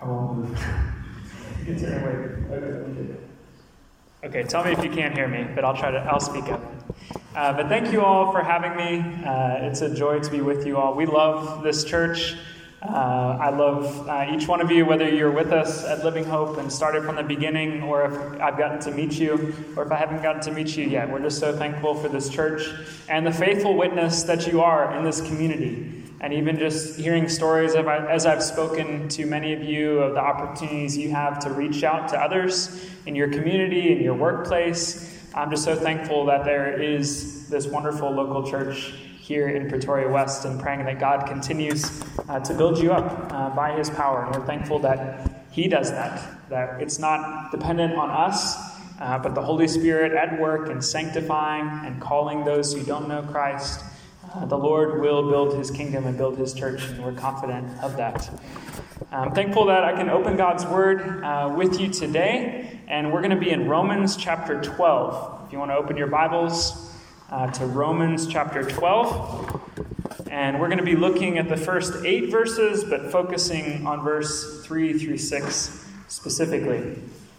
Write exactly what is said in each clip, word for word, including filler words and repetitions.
I won't move. You can turn away. Okay. Okay, tell me if you can't hear me, but I'll try to, I'll speak up. Uh, but thank you all for having me. Uh, it's a joy to be with you all. We love this church. Uh, I love uh, each one of you, whether you're with us at Living Hope and started from the beginning, or if I've gotten to meet you, or if I haven't gotten to meet you yet. We're just so thankful for this church and the faithful witness that you are in this community. And even just hearing stories of, as I've spoken to many of you, of the opportunities you have to reach out to others in your community, in your workplace. I'm just so thankful that there is this wonderful local church here in Pretoria West, and praying that God continues uh, to build you up uh, by his power. And we're thankful that he does that, that it's not dependent on us, uh, but the Holy Spirit at work and sanctifying and calling those who don't know Christ. Uh, the Lord will build his kingdom and build his church, and we're confident of that. I'm thankful that I can open God's word uh, with you today, and we're going to be in Romans chapter twelve. If you want to open your Bibles uh, to Romans chapter twelve, and we're going to be looking at the first eight verses, but focusing on verse three through six specifically.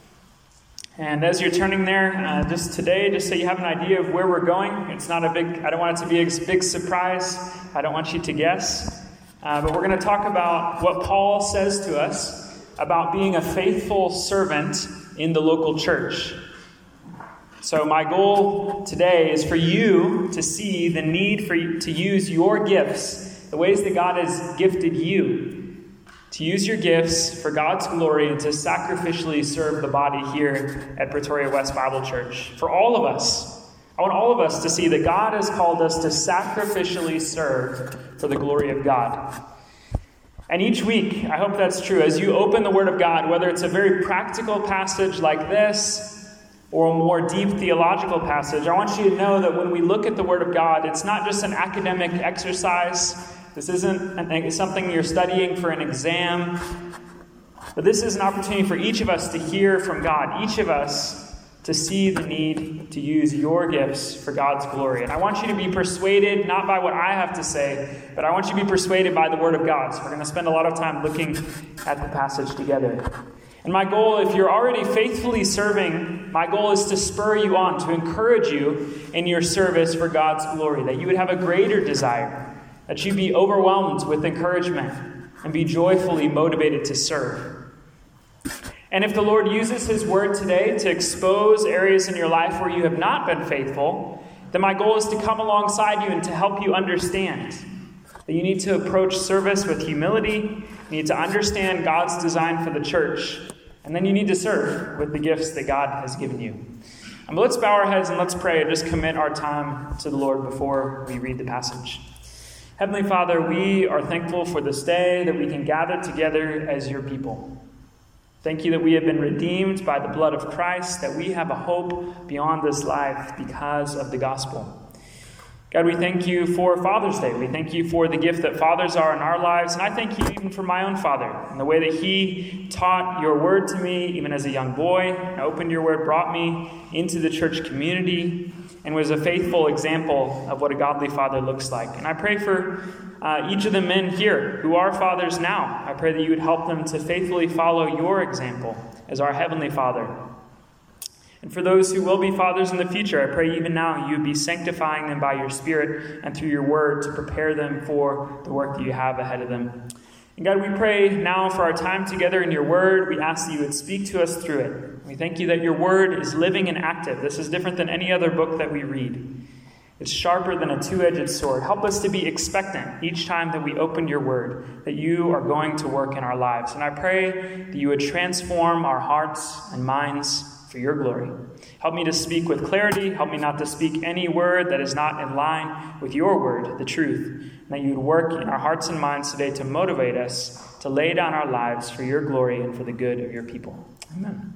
And as you're turning there, uh, just today, just so you have an idea of where we're going. It's not a big, I don't want it to be a big surprise. I don't want you to guess. Uh, but we're going to talk about what Paul says to us about being a faithful servant in the local church. So my goal today is for you to see the need for you to use your gifts, the ways that God has gifted you, to use your gifts for God's glory and to sacrificially serve the body here at Pretoria West Bible Church. For all of us, I want all of us to see that God has called us to sacrificially serve for the glory of God. And each week, I hope that's true, as you open the Word of God, whether it's a very practical passage like this or a more deep theological passage, I want you to know that when we look at the Word of God, it's not just an academic exercise. This isn't an, something you're studying for an exam, but this is an opportunity for each of us to hear from God, each of us to see the need to use your gifts for God's glory. And I want you to be persuaded, not by what I have to say, but I want you to be persuaded by the Word of God. So we're going to spend a lot of time looking at the passage together. And my goal, if you're already faithfully serving, my goal is to spur you on, to encourage you in your service for God's glory, that you would have a greater desire, that you be overwhelmed with encouragement and be joyfully motivated to serve. And if the Lord uses his word today to expose areas in your life where you have not been faithful, then my goal is to come alongside you and to help you understand that you need to approach service with humility, you need to understand God's design for the church, and then you need to serve with the gifts that God has given you. Um, let's bow our heads and let's pray and just commit our time to the Lord before we read the passage. Heavenly Father, we are thankful for this day that we can gather together as your people. Thank you that we have been redeemed by the blood of Christ, that we have a hope beyond this life because of the gospel. God, we thank you for Father's Day. We thank you for the gift that fathers are in our lives. And I thank you even for my own father and the way that he taught your word to me, even as a young boy, and opened your word, brought me into the church community, and was a faithful example of what a godly father looks like. And I pray for uh, each of the men here who are fathers now. I pray that you would help them to faithfully follow your example as our Heavenly Father. And for those who will be fathers in the future, I pray even now you would be sanctifying them by your Spirit and through your word to prepare them for the work that you have ahead of them. And God, we pray now for our time together in your word. We ask that you would speak to us through it. We thank you that your word is living and active. This is different than any other book that we read. It's sharper than a two-edged sword. Help us to be expectant each time that we open your word, that you are going to work in our lives. And I pray that you would transform our hearts and minds for your glory. Help me to speak with clarity. Help me not to speak any word that is not in line with your word, the truth. And that you would work in our hearts and minds today to motivate us to lay down our lives for your glory and for the good of your people. Amen.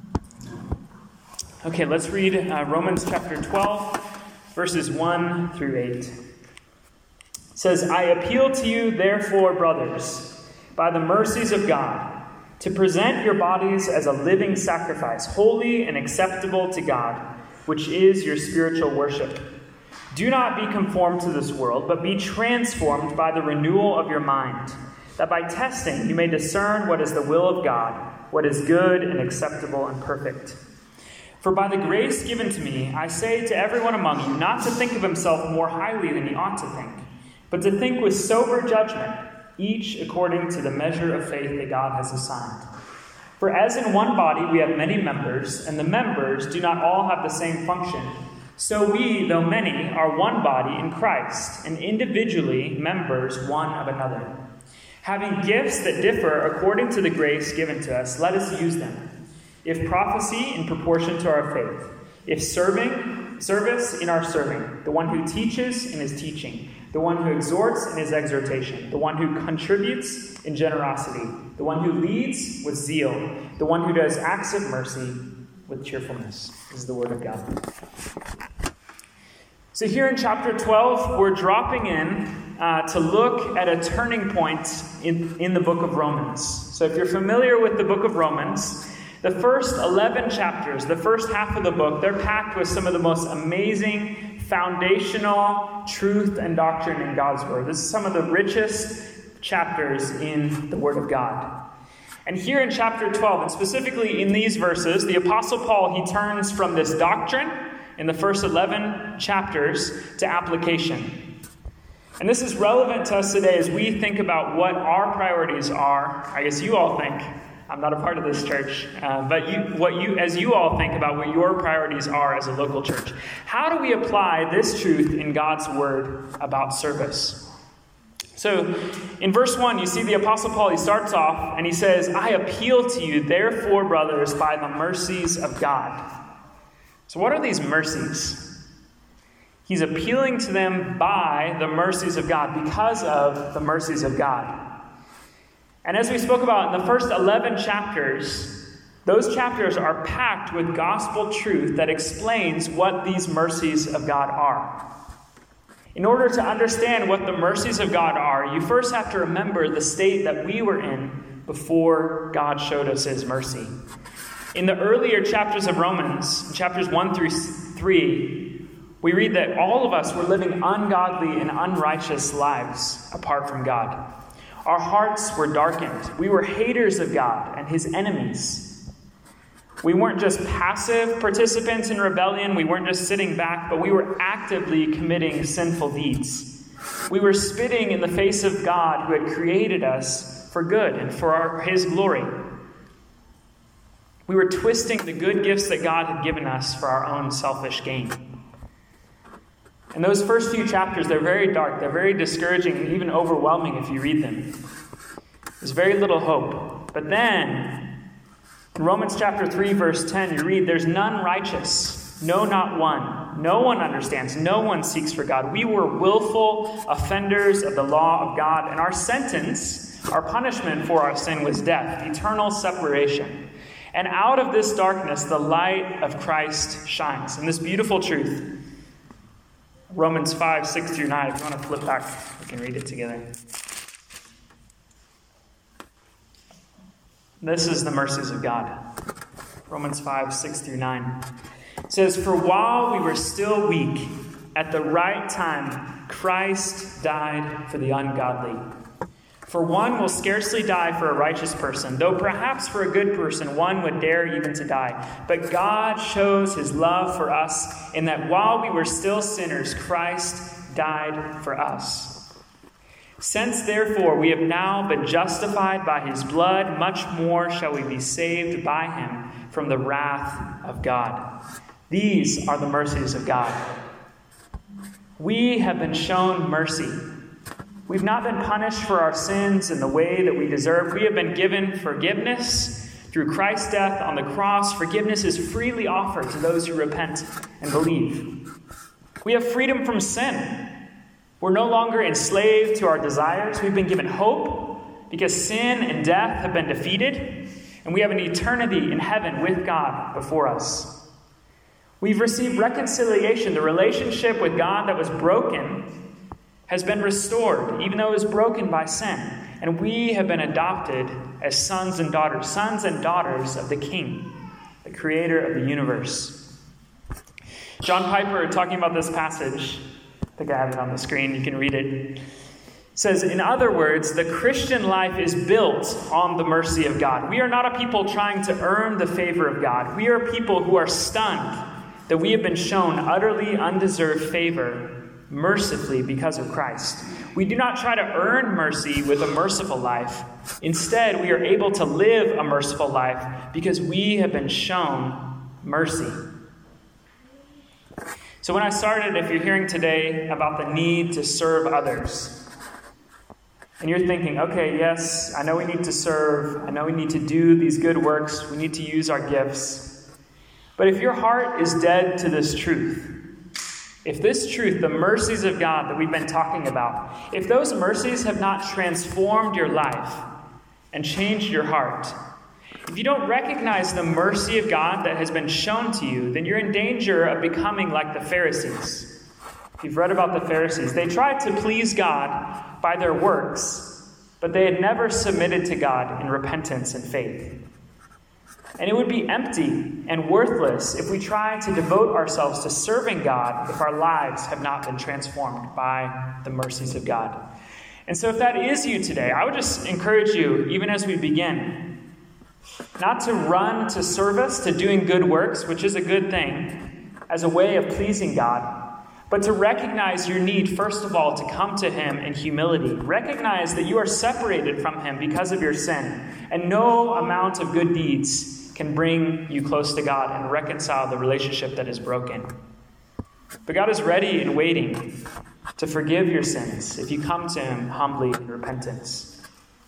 Okay, let's read uh, Romans chapter twelve, verses one through eight. It says, I appeal to you, therefore, brothers, by the mercies of God, to present your bodies as a living sacrifice, holy and acceptable to God, which is your spiritual worship. Do not be conformed to this world, but be transformed by the renewal of your mind, that by testing you may discern what is the will of God, what is good and acceptable and perfect. For by the grace given to me, I say to everyone among you not to think of himself more highly than he ought to think, but to think with sober judgment, each according to the measure of faith that God has assigned. For as in one body we have many members, and the members do not all have the same function, so we, though many, are one body in Christ, and individually members one of another. Having gifts that differ according to the grace given to us, let us use them. If prophecy, in proportion to our faith. If serving, service, in our serving. The one who teaches, in his teaching. The one who exhorts, in his exhortation. The one who contributes, in generosity. The one who leads, with zeal. The one who does acts of mercy, with cheerfulness. This is the word of God. So here in chapter twelve, we're dropping in uh, to look at a turning point in, in the book of Romans. So if you're familiar with the book of Romans, the first eleven chapters, the first half of the book, they're packed with some of the most amazing foundational truth and doctrine in God's word. This is some of the richest chapters in the word of God. And here in chapter twelve, and specifically in these verses, the Apostle Paul, he turns from this doctrine in the first eleven chapters to application. And this is relevant to us today as we think about what our priorities are. I guess you all think. I'm not a part of this church, uh, but you, what you, as you all think about what your priorities are as a local church. How do we apply this truth in God's word about service? So in verse one, you see the Apostle Paul, he starts off and he says, I appeal to you, therefore, brothers, by the mercies of God. So what are these mercies? He's appealing to them by the mercies of God, because of the mercies of God. And as we spoke about in the first eleven chapters, those chapters are packed with gospel truth that explains what these mercies of God are. In order to understand what the mercies of God are, you first have to remember the state that we were in before God showed us his mercy. In the earlier chapters of Romans, chapters one through three, we read that all of us were living ungodly and unrighteous lives apart from God. Our hearts were darkened. We were haters of God and his enemies. We weren't just passive participants in rebellion. We weren't just sitting back, but we were actively committing sinful deeds. We were spitting in the face of God who had created us for good and for our, his glory. We were twisting the good gifts that God had given us for our own selfish gain. And those first few chapters, they're very dark, they're very discouraging, and even overwhelming if you read them. There's very little hope. But then, in Romans chapter three, verse ten, you read, there's none righteous, no, not one. No one understands, no one seeks for God. We were willful offenders of the law of God, and our sentence, our punishment for our sin was death, eternal separation. And out of this darkness, the light of Christ shines. And this beautiful truth, Romans five, six through nine. If you want to flip back, we can read it together. This is the mercies of God. Romans five, six through nine. It says, for while we were still weak, at the right time, Christ died for the ungodly. For one will scarcely die for a righteous person, though perhaps for a good person one would dare even to die. But God shows his love for us in that while we were still sinners, Christ died for us. Since therefore we have now been justified by his blood, much more shall we be saved by him from the wrath of God. These are the mercies of God. We have been shown mercy. We've not been punished for our sins in the way that we deserve. We have been given forgiveness through Christ's death on the cross. Forgiveness is freely offered to those who repent and believe. We have freedom from sin. We're no longer enslaved to our desires. We've been given hope because sin and death have been defeated, and we have an eternity in heaven with God before us. We've received reconciliation. The relationship with God that was broken has been restored, even though it was broken by sin. And we have been adopted as sons and daughters, sons and daughters of the King, the creator of the universe. John Piper, talking about this passage, I think I have it on the screen, you can read it, says, in other words, the Christian life is built on the mercy of God. We are not a people trying to earn the favor of God. We are people who are stunned that we have been shown utterly undeserved favor mercifully because of Christ. We do not try to earn mercy with a merciful life. Instead, we are able to live a merciful life because we have been shown mercy. So when I started, if you're hearing today about the need to serve others, and you're thinking, okay, yes, I know we need to serve. I know we need to do these good works. We need to use our gifts. But if your heart is dead to this truth, if this truth, the mercies of God that we've been talking about, if those mercies have not transformed your life and changed your heart, if you don't recognize the mercy of God that has been shown to you, then you're in danger of becoming like the Pharisees. You've read about the Pharisees. They tried to please God by their works, but they had never submitted to God in repentance and faith. And it would be empty and worthless if we try to devote ourselves to serving God if our lives have not been transformed by the mercies of God. And so if that is you today, I would just encourage you, even as we begin, not to run to service, to doing good works, which is a good thing, as a way of pleasing God, but to recognize your need, first of all, to come to Him in humility. Recognize that you are separated from Him because of your sin, and no amount of good deeds can bring you close to God and reconcile the relationship that is broken. But God is ready and waiting to forgive your sins if you come to Him humbly in repentance.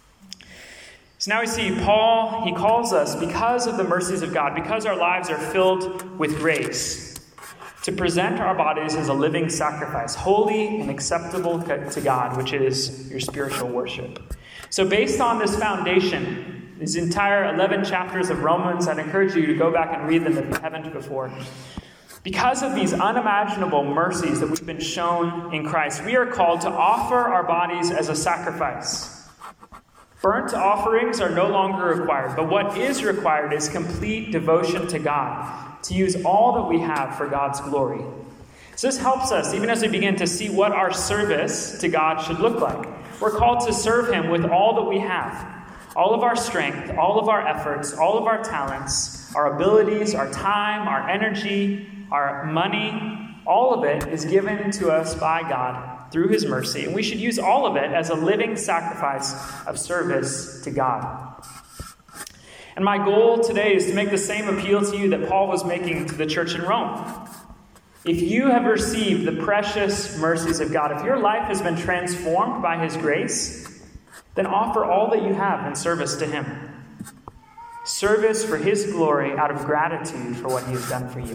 So now we see Paul, he calls us, because of the mercies of God, because our lives are filled with grace, to present our bodies as a living sacrifice, holy and acceptable to God, which is your spiritual worship. So based on this foundation, these entire eleven chapters of Romans, I'd encourage you to go back and read them if you haven't before. Because of these unimaginable mercies that we've been shown in Christ, we are called to offer our bodies as a sacrifice. Burnt offerings are no longer required, but what is required is complete devotion to God, to use all that we have for God's glory. So this helps us, even as we begin to see what our service to God should look like. We're called to serve Him with all that we have, all of our strength, all of our efforts, all of our talents, our abilities, our time, our energy, our money. All of it is given to us by God through His mercy, and we should use all of it as a living sacrifice of service to God. And my goal today is to make the same appeal to you that Paul was making to the church in Rome. If you have received the precious mercies of God, if your life has been transformed by His grace, then offer all that you have in service to Him. Service for His glory out of gratitude for what He has done for you.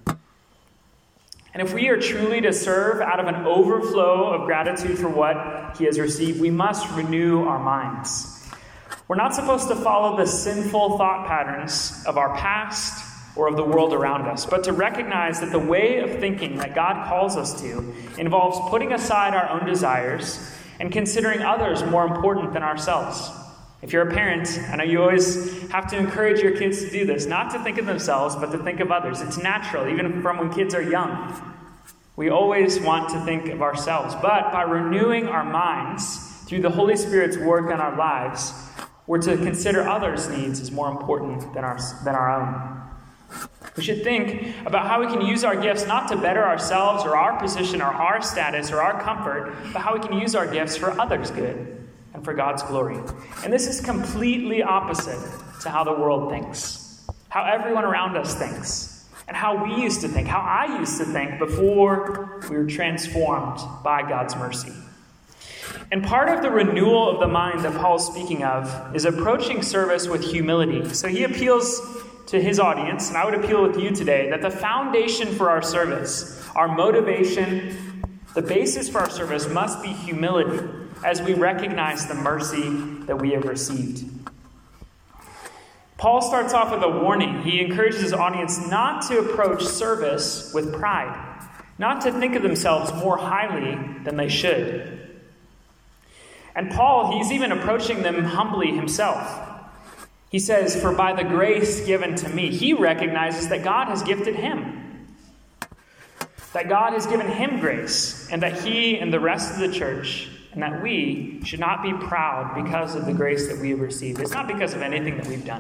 And if we are truly to serve out of an overflow of gratitude for what He has received, we must renew our minds. We're not supposed to follow the sinful thought patterns of our past or of the world around us, but to recognize that the way of thinking that God calls us to involves putting aside our own desires and considering others more important than ourselves. If you're a parent, I know you always have to encourage your kids to do this, not to think of themselves, but to think of others. It's natural, even from when kids are young. We always want to think of ourselves, but by renewing our minds through the Holy Spirit's work in our lives, we're to consider others' needs as more important than our, than our own. We should think about how we can use our gifts not to better ourselves or our position or our status or our comfort, but how we can use our gifts for others' good and for God's glory. And this is completely opposite to how the world thinks, how everyone around us thinks, and how we used to think, how I used to think before we were transformed by God's mercy. And part of the renewal of the mind that Paul's speaking of is approaching service with humility. So he appeals to his audience, and I would appeal with you today, that the foundation for our service, our motivation, the basis for our service must be humility as we recognize the mercy that we have received. Paul starts off with a warning. He encourages his audience not to approach service with pride, not to think of themselves more highly than they should. And Paul, he's even approaching them humbly himself. He says, "For by the grace given to me," he recognizes that God has gifted him. That God has given him grace, and that he and the rest of the church and that we should not be proud because of the grace that we have received. It's not because of anything that we've done.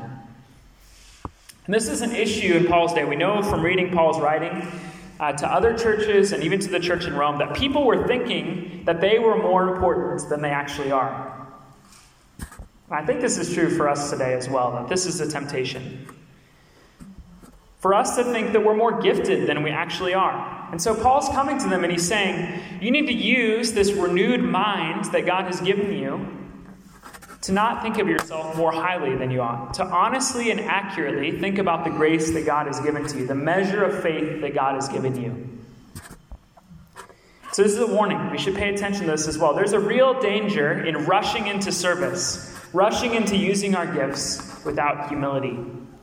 And this is an issue in Paul's day. We know from reading Paul's writing uh, to other churches and even to the church in Rome that people were thinking that they were more important than they actually are. And I think this is true for us today as well, that this is a temptation. For us to think that we're more gifted than we actually are. And so Paul's coming to them and he's saying, you need to use this renewed mind that God has given you to not think of yourself more highly than you ought. To honestly and accurately think about the grace that God has given to you, the measure of faith that God has given you. So this is a warning. We should pay attention to this as well. There's a real danger in rushing into service, rushing into using our gifts without humility.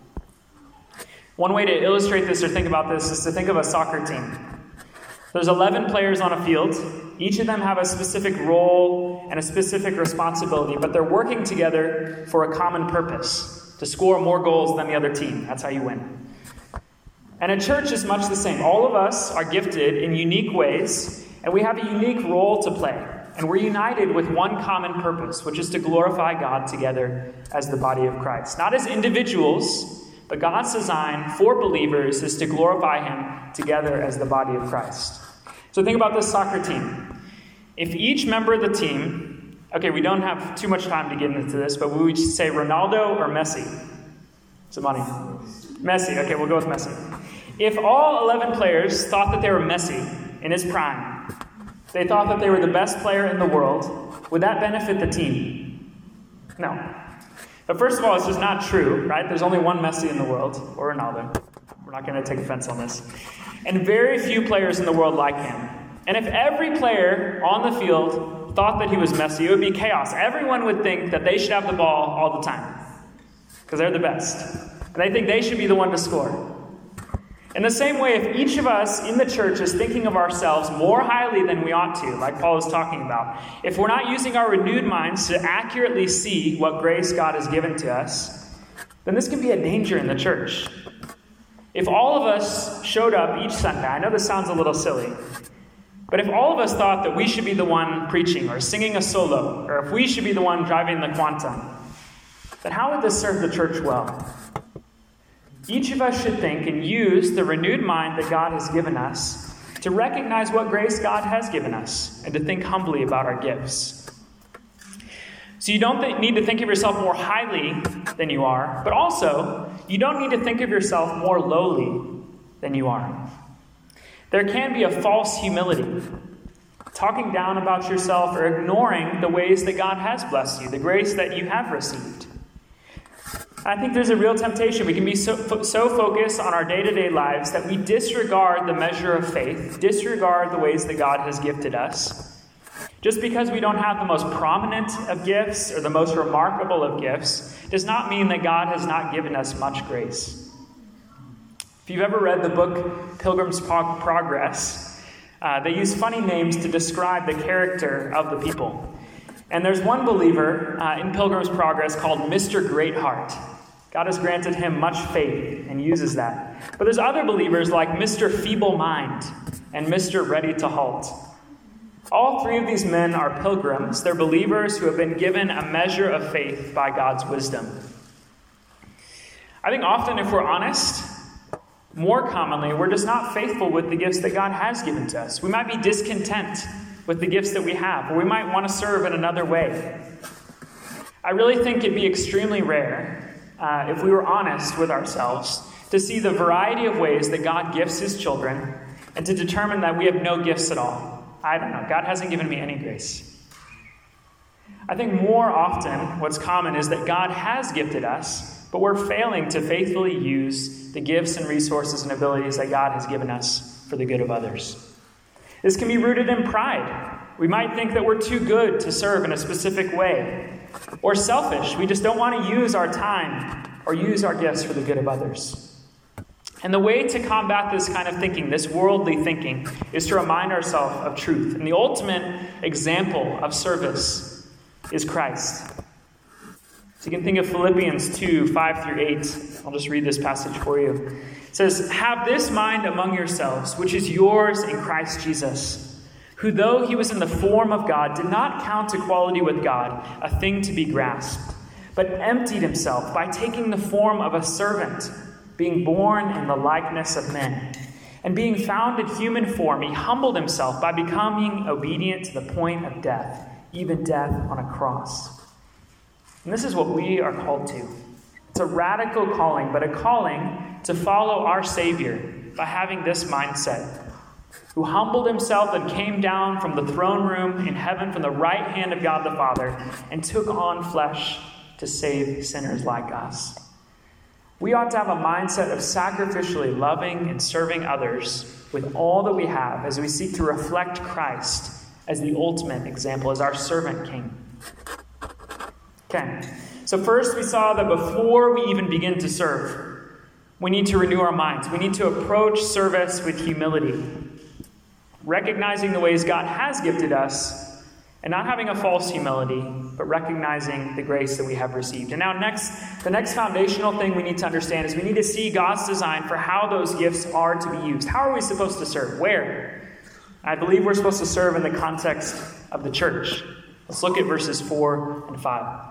One way to illustrate this or think about this is to think of a soccer team. There's eleven players on a field. Each of them have a specific role and a specific responsibility, but they're working together for a common purpose, to score more goals than the other team. That's how you win. And a church is much the same. All of us are gifted in unique ways, and we have a unique role to play. And we're united with one common purpose, which is to glorify God together as the body of Christ. Not as individuals, but God's design for believers is to glorify Him together as the body of Christ. So think about this soccer team. If each member of the team, okay, we don't have too much time to get into this, but we would say Ronaldo or Messi? Some money. Messi. Okay, we'll go with Messi. If all eleven players thought that they were Messi in his prime, they thought that they were the best player in the world, would that benefit the team? No. But first of all, it's just not true, right? There's only one Messi in the world, or Ronaldo. We're not going to take offense on this. And very few players in the world like him. And if every player on the field thought that he was Messi, it would be chaos. Everyone would think that they should have the ball all the time, because they're the best. And they think they should be the one to score. In the same way, if each of us in the church is thinking of ourselves more highly than we ought to, like Paul is talking about, if we're not using our renewed minds to accurately see what grace God has given to us, then this can be a danger in the church. If all of us showed up each Sunday, I know this sounds a little silly, but if all of us thought that we should be the one preaching or singing a solo, or if we should be the one driving the quantum, then how would this serve the church well? Each of us should think and use the renewed mind that God has given us to recognize what grace God has given us and to think humbly about our gifts. So you don't th- need to think of yourself more highly than you are, but also you don't need to think of yourself more lowly than you are. There can be a false humility, talking down about yourself or ignoring the ways that God has blessed you, the grace that you have received. I think there's a real temptation. We can be so, fo- so focused on our day-to-day lives that we disregard the measure of faith, disregard the ways that God has gifted us. Just because we don't have the most prominent of gifts or the most remarkable of gifts does not mean that God has not given us much grace. If you've ever read the book Pilgrim's Progress, uh, they use funny names to describe the character of the people. And there's one believer uh, in Pilgrim's Progress called Mister Greatheart. God has granted him much faith and uses that. But there's other believers like Mister Feeble Mind and Mister Ready to Halt. All three of these men are pilgrims. They're believers who have been given a measure of faith by God's wisdom. I think often, if we're honest, more commonly, we're just not faithful with the gifts that God has given to us. We might be discontent with the gifts that we have, or we might want to serve in another way. I really think it'd be extremely rare, uh, if we were honest with ourselves, to see the variety of ways that God gifts His children, and to determine that we have no gifts at all. I don't know. God hasn't given me any grace. I think more often what's common is that God has gifted us, but we're failing to faithfully use the gifts and resources and abilities that God has given us for the good of others. This can be rooted in pride. We might think that we're too good to serve in a specific way. Or selfish. We just don't want to use our time or use our gifts for the good of others. And the way to combat this kind of thinking, this worldly thinking, is to remind ourselves of truth. And the ultimate example of service is Christ. So you can think of Philippians two, five through eight. I'll just read this passage for you. It says, "Have this mind among yourselves, which is yours in Christ Jesus, who, though he was in the form of God, did not count equality with God a thing to be grasped, but emptied himself by taking the form of a servant, being born in the likeness of men. And being found in human form, he humbled himself by becoming obedient to the point of death, even death on a cross. And this is what we are called to. It's a radical calling, but a calling to follow our Savior by having this mindset, who humbled himself and came down from the throne room in heaven from the right hand of God the Father and took on flesh to save sinners like us. We ought to have a mindset of sacrificially loving and serving others with all that we have as we seek to reflect Christ as the ultimate example, as our servant king. Okay, so first we saw that before we even begin to serve, we need to renew our minds. We need to approach service with humility, recognizing the ways God has gifted us, and not having a false humility, but recognizing the grace that we have received. And now next, the next foundational thing we need to understand is we need to see God's design for how those gifts are to be used. How are we supposed to serve? Where? I believe we're supposed to serve in the context of the church. Let's look at verses four and five.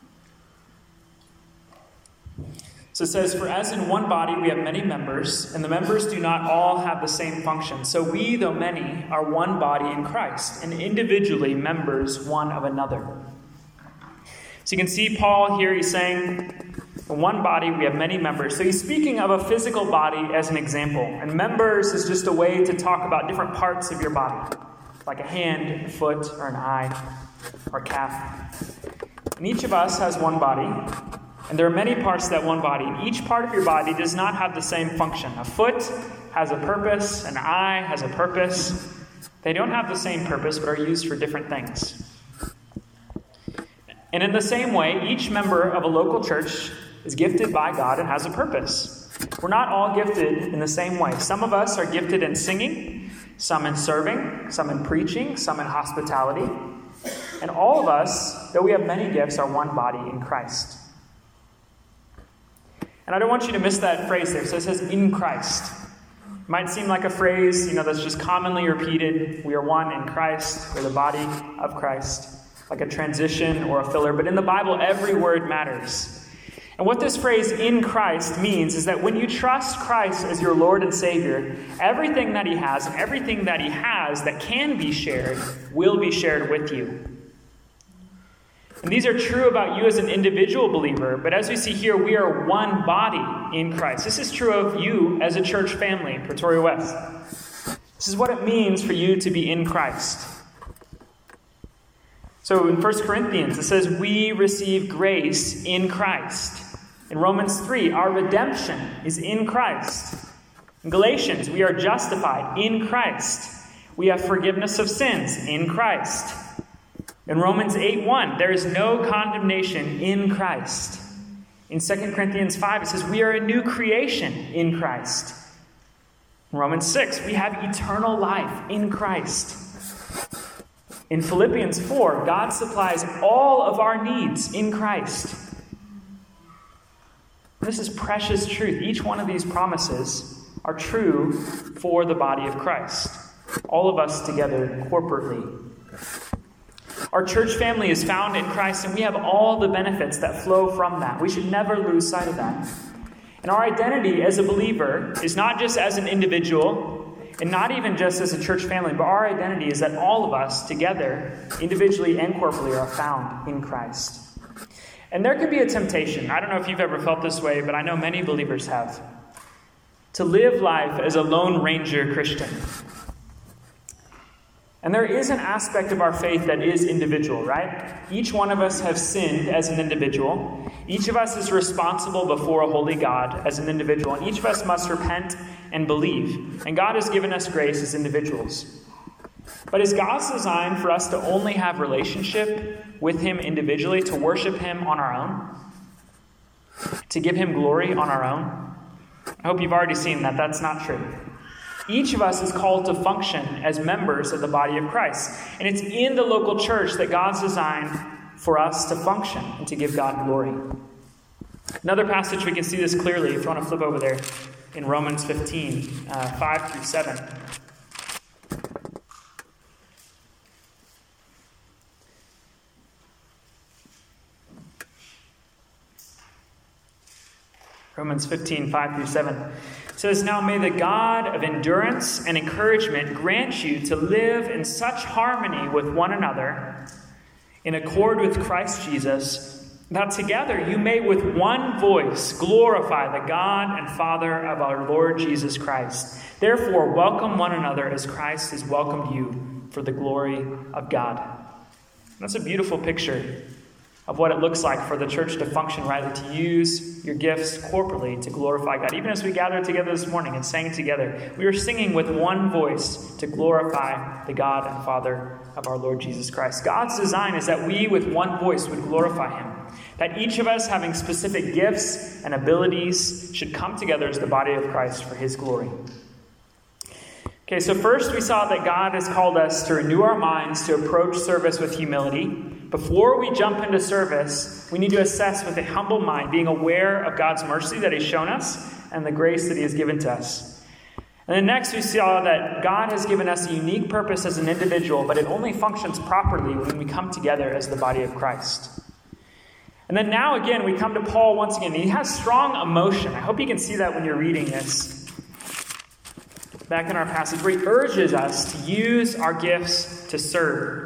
So it says, "For as in one body we have many members, and the members do not all have the same function. So we, though many, are one body in Christ, and individually members one of another." So you can see Paul here, he's saying, in one body we have many members. So he's speaking of a physical body as an example. And members is just a way to talk about different parts of your body, like a hand, a foot, or an eye, or a calf. And each of us has one body. And there are many parts to that one body, and each part of your body does not have the same function. A foot has a purpose, an eye has a purpose. They don't have the same purpose, but are used for different things. And in the same way, each member of a local church is gifted by God and has a purpose. We're not all gifted in the same way. Some of us are gifted in singing, some in serving, some in preaching, some in hospitality. And all of us, though we have many gifts, are one body in Christ. And I don't want you to miss that phrase there. So it says, in Christ. It might seem like a phrase, you know, that's just commonly repeated. We are one in Christ. We're the body of Christ. Like a transition or a filler. But in the Bible, every word matters. And what this phrase, in Christ, means is that when you trust Christ as your Lord and Savior, everything that he has and everything that he has that can be shared will be shared with you. And these are true about you as an individual believer, but as we see here, we are one body in Christ. This is true of you as a church family in Pretoria West. This is what it means for you to be in Christ. So in First Corinthians, it says, we receive grace in Christ. In Romans three, our redemption is in Christ. In Galatians, we are justified in Christ. We have forgiveness of sins in Christ. In Romans eight one, there is no condemnation in Christ. In Second Corinthians five, it says we are a new creation in Christ. In Romans six, we have eternal life in Christ. In Philippians four, God supplies all of our needs in Christ. This is precious truth. Each one of these promises are true for the body of Christ. All of us together corporately. Our church family is found in Christ, and we have all the benefits that flow from that. We should never lose sight of that. And our identity as a believer is not just as an individual, and not even just as a church family, but our identity is that all of us together, individually and corporately, are found in Christ. And there can be a temptation. I don't know if you've ever felt this way, but I know many believers have. To live life as a Lone Ranger Christian. And there is an aspect of our faith that is individual, right? Each one of us have sinned as an individual. Each of us is responsible before a holy God as an individual. And each of us must repent and believe. And God has given us grace as individuals. But is God's design for us to only have relationship with him individually, to worship him on our own? To give him glory on our own? I hope you've already seen that that's not true. Each of us is called to function as members of the body of Christ. And it's in the local church that God's designed for us to function and to give God glory. Another passage we can see this clearly, if you want to flip over there, in Romans fifteen, uh, five through seven. Romans fifteen, five through seven. It says, "Now may the God of endurance and encouragement grant you to live in such harmony with one another, in accord with Christ Jesus, that together you may with one voice glorify the God and Father of our Lord Jesus Christ. Therefore, welcome one another as Christ has welcomed you for the glory of God." That's a beautiful picture of what it looks like for the church to function rightly, to use your gifts corporately to glorify God. Even as we gathered together this morning and sang together, we are singing with one voice to glorify the God and Father of our Lord Jesus Christ. God's design is that we with one voice would glorify him. That each of us having specific gifts and abilities should come together as the body of Christ for his glory. Okay, so first we saw that God has called us to renew our minds to approach service with humility. Before we jump into service, we need to assess with a humble mind, being aware of God's mercy that he's shown us and the grace that he has given to us. And then next we saw that God has given us a unique purpose as an individual, but it only functions properly when we come together as the body of Christ. And then now again, we come to Paul once again. He has strong emotion. I hope you can see that when you're reading this. Back in our passage, where he urges us to use our gifts to serve.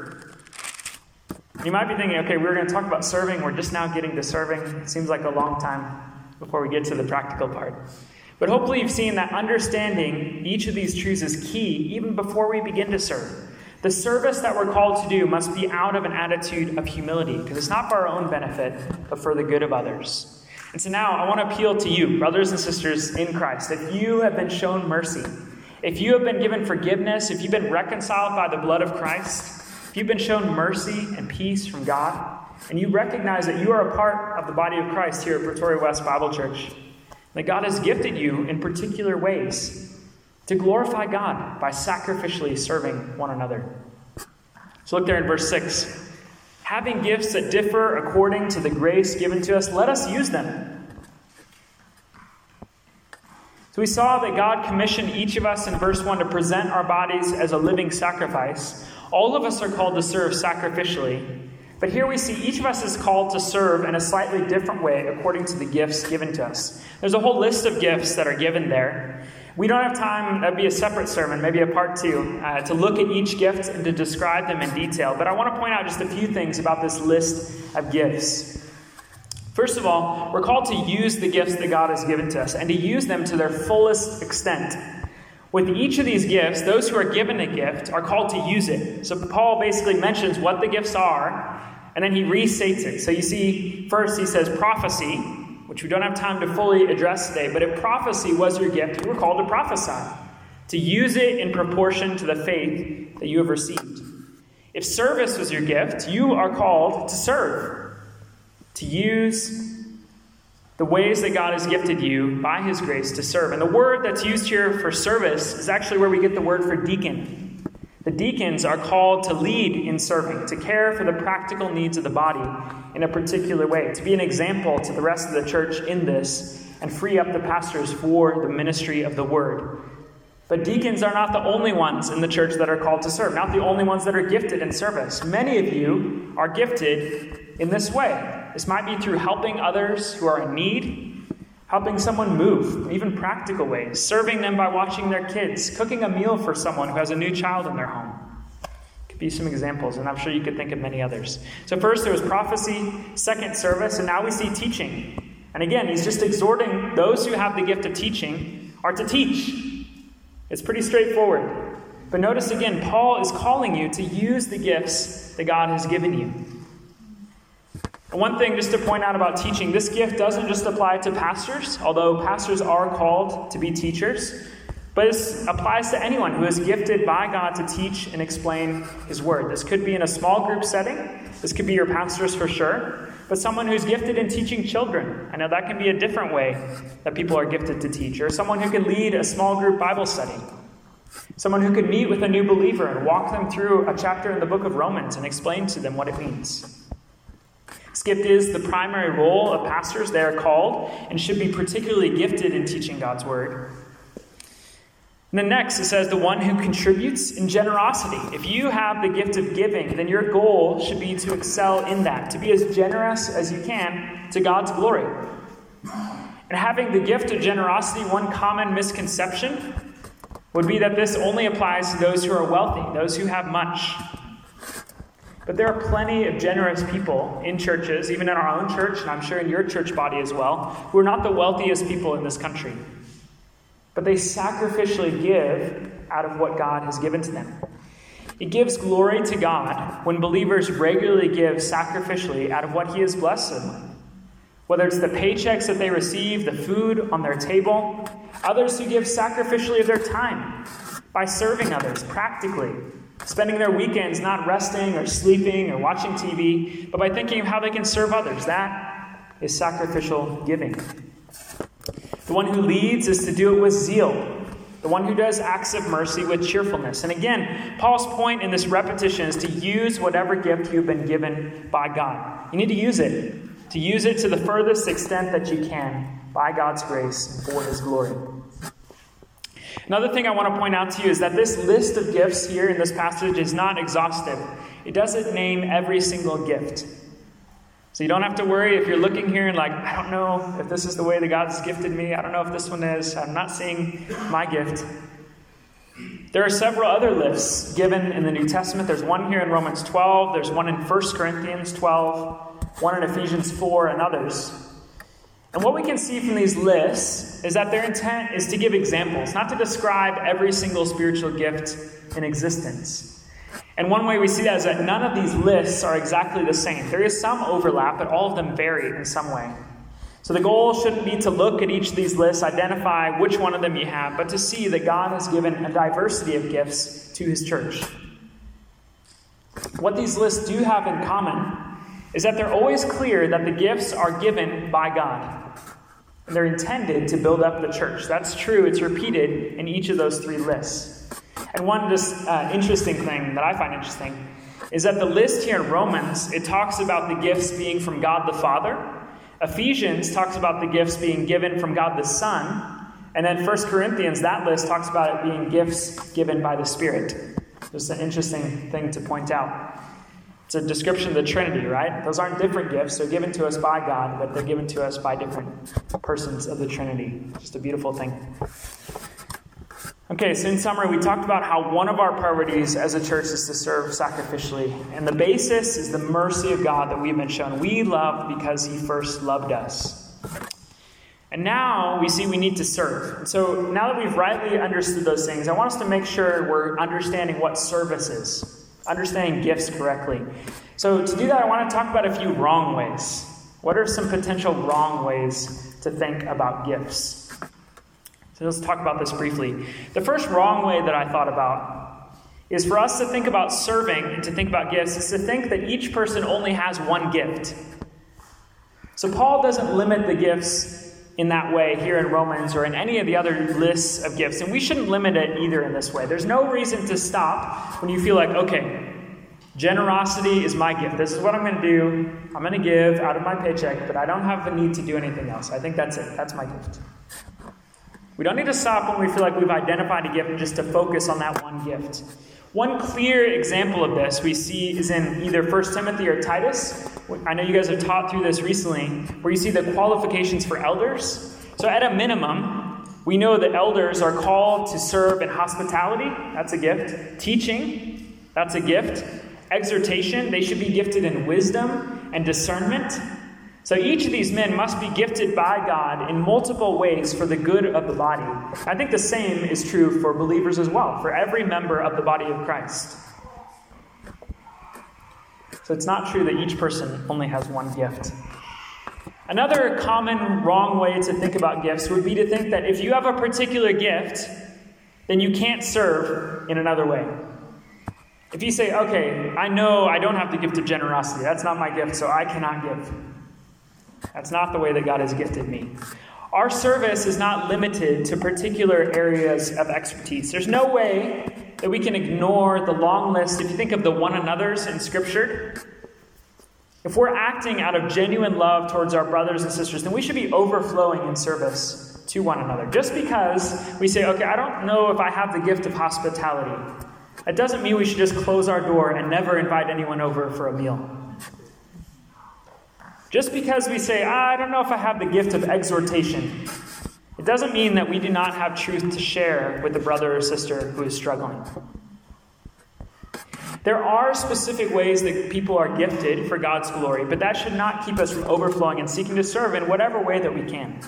You might be thinking, okay, we were going to talk about serving. We're just now getting to serving. It seems like a long time before we get to the practical part. But hopefully you've seen that understanding each of these truths is key even before we begin to serve. The service that we're called to do must be out of an attitude of humility, because it's not for our own benefit, but for the good of others. And so now I want to appeal to you, brothers and sisters in Christ. If you have been shown mercy, if you have been given forgiveness, if you've been reconciled by the blood of Christ, if you've been shown mercy and peace from God, and you recognize that you are a part of the body of Christ here at Pretoria West Bible Church, that God has gifted you in particular ways to glorify God by sacrificially serving one another. So look there in verse six. "Having gifts that differ according to the grace given to us, let us use them." So we saw that God commissioned each of us in verse one to present our bodies as a living sacrifice. All of us are called to serve sacrificially. But here we see each of us is called to serve in a slightly different way according to the gifts given to us. There's a whole list of gifts that are given there. We don't have time, that'd be a separate sermon, maybe a part two, uh, to look at each gift and to describe them in detail. But I want to point out just a few things about this list of gifts. First of all, we're called to use the gifts that God has given to us and to use them to their fullest extent. With each of these gifts, those who are given a gift are called to use it. So Paul basically mentions what the gifts are, and then he restates it. So you see, first he says prophecy, which we don't have time to fully address today, but if prophecy was your gift, you were called to prophesy, to use it in proportion to the faith that you have received. If service was your gift, you are called to serve, to use the ways that God has gifted you by his grace to serve. And the word that's used here for service is actually where we get the word for deacon. The deacons are called to lead in serving, to care for the practical needs of the body in a particular way, to be an example to the rest of the church in this, and free up the pastors for the ministry of the word. But deacons are not the only ones in the church that are called to serve, not the only ones that are gifted in service. Many of you are gifted in this way. This might be through helping others who are in need, helping someone move, even practical ways, serving them by watching their kids, cooking a meal for someone who has a new child in their home. Could be some examples, and I'm sure you could think of many others. So first there was prophecy, second service, and now we see teaching. And again, he's just exhorting those who have the gift of teaching are to teach. It's pretty straightforward. But notice again, Paul is calling you to use the gifts that God has given you. And one thing just to point out about teaching, this gift doesn't just apply to pastors, although pastors are called to be teachers, but it applies to anyone who is gifted by God to teach and explain his word. This could be in a small group setting. This could be your pastors for sure, but someone who's gifted in teaching children. I know that can be a different way that people are gifted to teach, or someone who can lead a small group Bible study. Someone who could meet with a new believer and walk them through a chapter in the book of Romans and explain to them what it means. This gift is the primary role of pastors. They are called and should be particularly gifted in teaching God's word. And then next, it says the one who contributes in generosity. If you have the gift of giving, then your goal should be to excel in that, to be as generous as you can to God's glory. And having the gift of generosity, one common misconception would be that this only applies to those who are wealthy, those who have much. But there are plenty of generous people in churches, even in our own church, and I'm sure in your church body as well, who are not the wealthiest people in this country. But they sacrificially give out of what God has given to them. It gives glory to God when believers regularly give sacrificially out of what He has blessed them with. Whether it's the paychecks that they receive, the food on their table, others who give sacrificially of their time by serving others practically, spending their weekends not resting or sleeping or watching T V, but by thinking of how they can serve others. That is sacrificial giving. The one who leads is to do it with zeal. The one who does acts of mercy with cheerfulness. And again, Paul's point in this repetition is to use whatever gift you've been given by God. You need to use it. To use it to the furthest extent that you can by God's grace and for His glory. Another thing I want to point out to you is that this list of gifts here in this passage is not exhaustive. It doesn't name every single gift. So you don't have to worry if you're looking here and like, I don't know if this is the way that God's gifted me. I don't know if this one is. I'm not seeing my gift. There are several other lists given in the New Testament. There's one here in Romans twelve. There's one in First Corinthians twelve. One in Ephesians four and others. And what we can see from these lists is that their intent is to give examples, not to describe every single spiritual gift in existence. And one way we see that is that none of these lists are exactly the same. There is some overlap, but all of them vary in some way. So the goal shouldn't be to look at each of these lists, identify which one of them you have, but to see that God has given a diversity of gifts to His church. What these lists do have in common is that they're always clear that the gifts are given by God. And they're intended to build up the church. That's true. It's repeated in each of those three lists. And one just uh, interesting thing that I find interesting is that the list here in Romans, it talks about the gifts being from God the Father. Ephesians talks about the gifts being given from God the Son. And then First Corinthians, that list talks about it being gifts given by the Spirit. Just an interesting thing to point out. It's a description of the Trinity, right? Those aren't different gifts. They're given to us by God, but they're given to us by different persons of the Trinity. Just a beautiful thing. Okay, so in summary, we talked about how one of our priorities as a church is to serve sacrificially. And the basis is the mercy of God that we've been shown. We love because He first loved us. And now we see we need to serve. And so now that we've rightly understood those things, I want us to make sure we're understanding what service is. Understanding gifts correctly. So to do that, I want to talk about a few wrong ways. What are some potential wrong ways to think about gifts? So let's talk about this briefly. The first wrong way that I thought about is for us to think about serving and to think about gifts is to think that each person only has one gift. So Paul doesn't limit the gifts in that way here in Romans or in any of the other lists of gifts. And we shouldn't limit it either in this way. There's no reason to stop when you feel like, okay, generosity is my gift. This is what I'm going to do. I'm going to give out of my paycheck, but I don't have the need to do anything else. I think that's it. That's my gift. We don't need to stop when we feel like we've identified a gift and just to focus on that one gift. One clear example of this we see is in either First Timothy or Titus. I know you guys have taught through this recently, where you see the qualifications for elders. So at a minimum, we know that elders are called to serve in hospitality. That's a gift. Teaching. That's a gift. Exhortation. They should be gifted in wisdom and discernment. So each of these men must be gifted by God in multiple ways for the good of the body. I think the same is true for believers as well, for every member of the body of Christ. So it's not true that each person only has one gift. Another common wrong way to think about gifts would be to think that if you have a particular gift, then you can't serve in another way. If you say, okay, I know I don't have the gift of generosity. That's not my gift, so I cannot give. That's not the way that God has gifted me. Our service is not limited to particular areas of expertise. There's no way that we can ignore the long list. If you think of the one another's in Scripture, if we're acting out of genuine love towards our brothers and sisters, then we should be overflowing in service to one another. Just because we say, okay, I don't know if I have the gift of hospitality, that doesn't mean we should just close our door and never invite anyone over for a meal. Just because we say, ah, I don't know if I have the gift of exhortation, it doesn't mean that we do not have truth to share with the brother or sister who is struggling. There are specific ways that people are gifted for God's glory, but that should not keep us from overflowing and seeking to serve in whatever way that we can.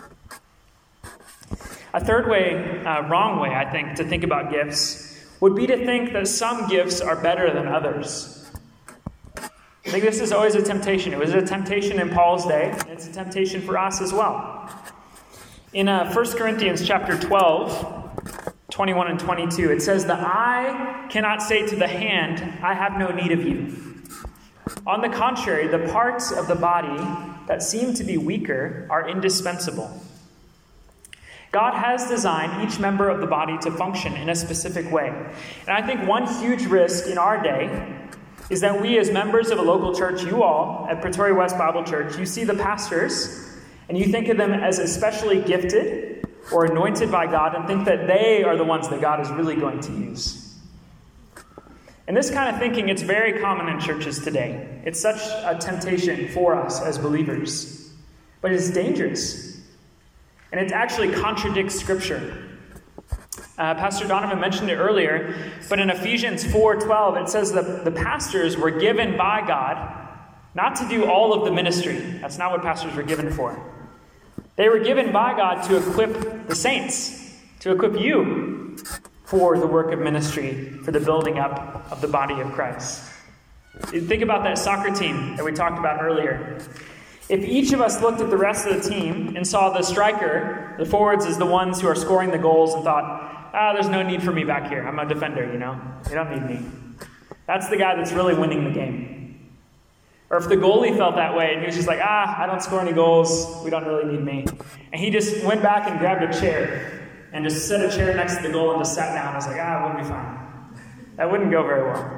A third way, uh, wrong way, I think, to think about gifts would be to think that some gifts are better than others. I think this is always a temptation. It was a temptation in Paul's day, and it's a temptation for us as well. In uh, First Corinthians chapter twelve, twenty-one and twenty-two, it says, "The eye cannot say to the hand, I have no need of you. On the contrary, the parts of the body that seem to be weaker are indispensable." God has designed each member of the body to function in a specific way. And I think one huge risk in our day is that we as members of a local church, you all at Pretoria West Bible Church, you see the pastors and you think of them as especially gifted or anointed by God and think that they are the ones that God is really going to use. And this kind of thinking, it's very common in churches today. It's such a temptation for us as believers. But it's dangerous. And it actually contradicts Scripture. Uh, Pastor Donovan mentioned it earlier, but in Ephesians four twelve, it says that the pastors were given by God not to do all of the ministry. That's not what pastors were given for. They were given by God to equip the saints, to equip you for the work of ministry, for the building up of the body of Christ. Think about that soccer team that we talked about earlier. If each of us looked at the rest of the team and saw the striker, the forwards as the ones who are scoring the goals and thought, ah, there's no need for me back here. I'm a defender, you know. You don't need me. That's the guy that's really winning the game. Or if the goalie felt that way and he was just like, ah, I don't score any goals. We don't really need me. And he just went back and grabbed a chair and just set a chair next to the goal and just sat down. I was like, ah, it wouldn't be fine. That wouldn't go very well.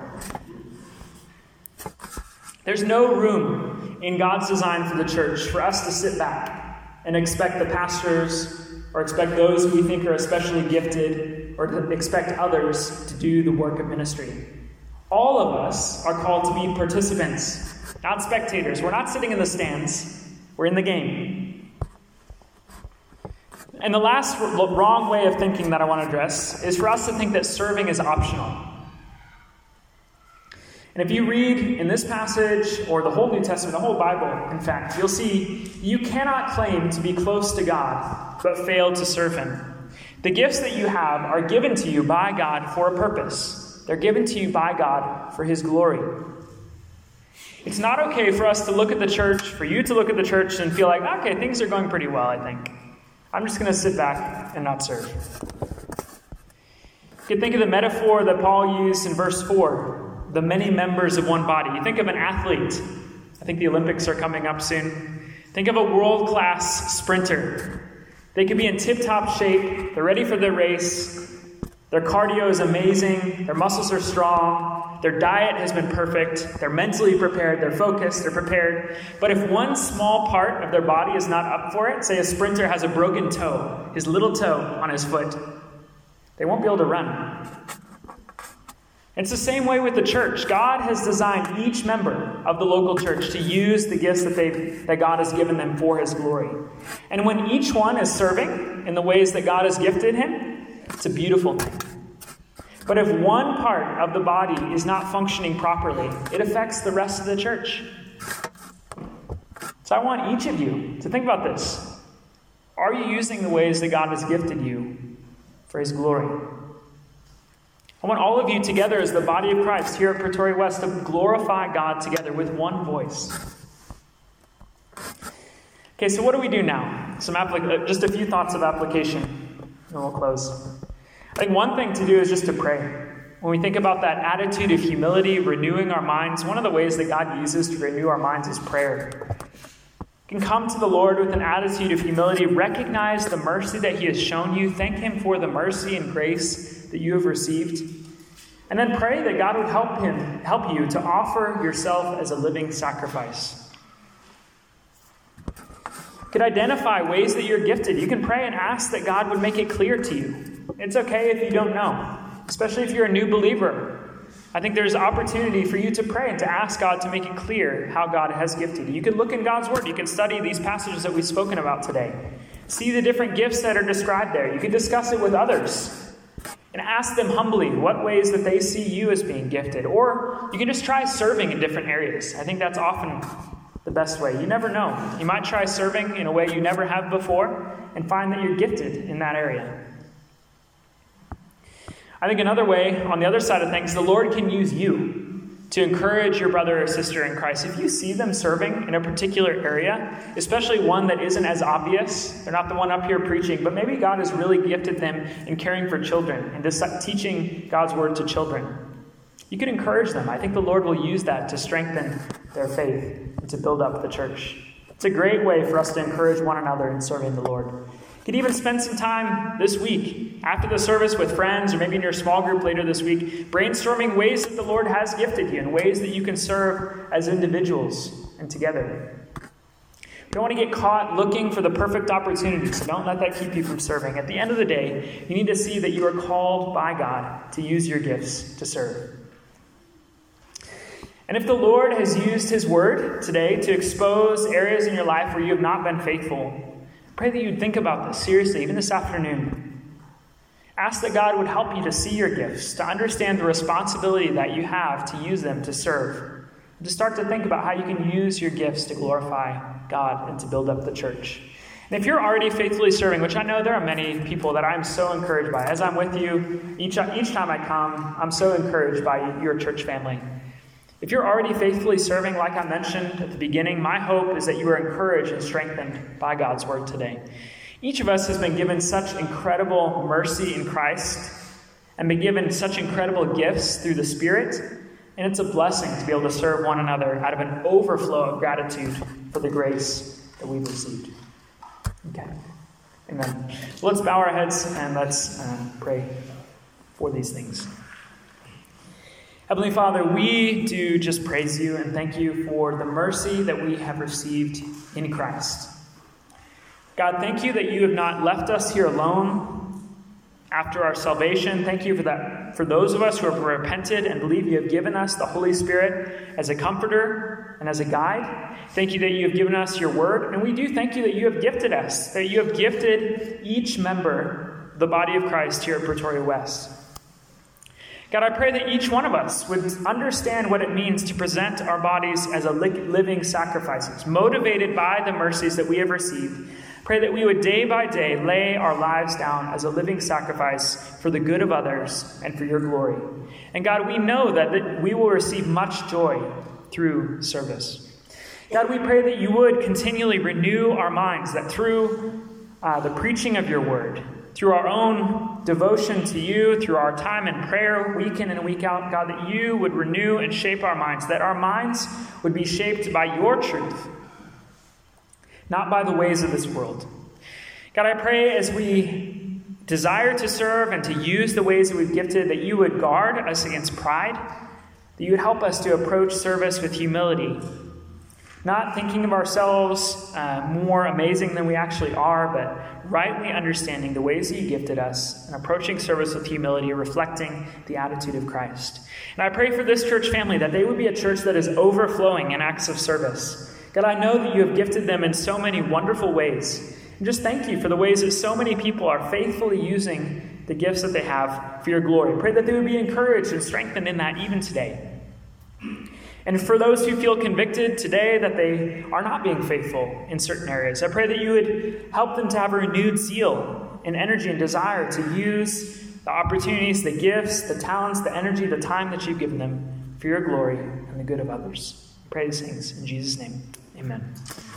There's no room in God's design for the church for us to sit back and expect the pastors or expect those we think are especially gifted or to expect others to do the work of ministry. All of us are called to be participants, not spectators. We're not sitting in the stands. We're in the game. And the last wrong way of thinking that I want to address is for us to think that serving is optional. And if you read in this passage, or the whole New Testament, the whole Bible, in fact, you'll see you cannot claim to be close to God, but fail to serve Him. The gifts that you have are given to you by God for a purpose. They're given to you by God for His glory. It's not okay for us to look at the church, for you to look at the church and feel like, okay, things are going pretty well, I think. I'm just going to sit back and not serve. You can think of the metaphor that Paul used in verse four. The many members of one body. You think of an athlete. I think the Olympics are coming up soon. Think of a world-class sprinter. They could be in tip-top shape. They're ready for their race. Their cardio is amazing. Their muscles are strong. Their diet has been perfect. They're mentally prepared. They're focused. They're prepared. But if one small part of their body is not up for it, say a sprinter has a broken toe, his little toe on his foot, they won't be able to run. It's the same way with the church. God has designed each member of the local church to use the gifts that they that God has given them for His glory. And when each one is serving in the ways that God has gifted him, it's a beautiful thing. But if one part of the body is not functioning properly, it affects the rest of the church. So I want each of you to think about this. Are you using the ways that God has gifted you for His glory? I want all of you together as the body of Christ here at Pretoria West to glorify God together with one voice. Okay, so what do we do now? Some applic- Just a few thoughts of application, and we'll close. I think one thing to do is just to pray. When we think about that attitude of humility, renewing our minds, one of the ways that God uses to renew our minds is prayer. You can come to the Lord with an attitude of humility, recognize the mercy that He has shown you, thank Him for the mercy and grace that you have received, and then pray that God would help him, help you to offer yourself as a living sacrifice. You could identify ways that you're gifted. You can pray and ask that God would make it clear to you. It's okay if you don't know, especially if you're a new believer. I think there's opportunity for you to pray and to ask God to make it clear how God has gifted you. You can look in God's Word. You can study these passages that we've spoken about today. See the different gifts that are described there. You can discuss it with others and ask them humbly what ways that they see you as being gifted. Or you can just try serving in different areas. I think that's often the best way. You never know. You might try serving in a way you never have before and find that you're gifted in that area. I think another way, on the other side of things, the Lord can use you to encourage your brother or sister in Christ. If you see them serving in a particular area, especially one that isn't as obvious, they're not the one up here preaching, but maybe God has really gifted them in caring for children and just teaching God's word to children. You can encourage them. I think the Lord will use that to strengthen their faith and to build up the church. It's a great way for us to encourage one another in serving the Lord. You could even spend some time this week, after the service with friends, or maybe in your small group later this week, brainstorming ways that the Lord has gifted you and ways that you can serve as individuals and together. You don't want to get caught looking for the perfect opportunity, so don't let that keep you from serving. At the end of the day, you need to see that you are called by God to use your gifts to serve. And if the Lord has used his word today to expose areas in your life where you have not been faithful, pray that you'd think about this seriously, even this afternoon. Ask that God would help you to see your gifts, to understand the responsibility that you have to use them to serve, and to start to think about how you can use your gifts to glorify God and to build up the church. And if you're already faithfully serving, which I know there are many people that I'm so encouraged by, as I'm with you, each, each time I come, I'm so encouraged by your church family. If you're already faithfully serving, like I mentioned at the beginning, my hope is that you are encouraged and strengthened by God's word today. Each of us has been given such incredible mercy in Christ and been given such incredible gifts through the Spirit, and it's a blessing to be able to serve one another out of an overflow of gratitude for the grace that we've received. Okay. Amen. Well, let's bow our heads and let's uh, pray for these things. Heavenly Father, we do just praise you and thank you for the mercy that we have received in Christ. God, thank you that you have not left us here alone after our salvation. Thank you for that. For those of us who have repented and believe you have given us the Holy Spirit as a comforter and as a guide. Thank you that you have given us your word. And we do thank you that you have gifted us, that you have gifted each member of the body of Christ here at Pretoria West. God, I pray that each one of us would understand what it means to present our bodies as a living sacrifices, motivated by the mercies that we have received. Pray that we would day by day lay our lives down as a living sacrifice for the good of others and for your glory. And God, we know that, that we will receive much joy through service. God, we pray that you would continually renew our minds, that through uh, the preaching of your word, through our own devotion to you, through our time in prayer week in and week out, God, that you would renew and shape our minds, that our minds would be shaped by your truth, not by the ways of this world. God, I pray as we desire to serve and to use the ways that we've gifted, that you would guard us against pride, that you would help us to approach service with humility, not thinking of ourselves uh, more amazing than we actually are, but rightly understanding the ways that you gifted us and approaching service with humility, reflecting the attitude of Christ. And I pray for this church family that they would be a church that is overflowing in acts of service. God, I know that you have gifted them in so many wonderful ways. And just thank you for the ways that so many people are faithfully using the gifts that they have for your glory. Pray that they would be encouraged and strengthened in that even today. And for those who feel convicted today that they are not being faithful in certain areas, I pray that you would help them to have a renewed zeal and energy and desire to use the opportunities, the gifts, the talents, the energy, the time that you've given them for your glory and the good of others. I pray these things in Jesus' name. Amen.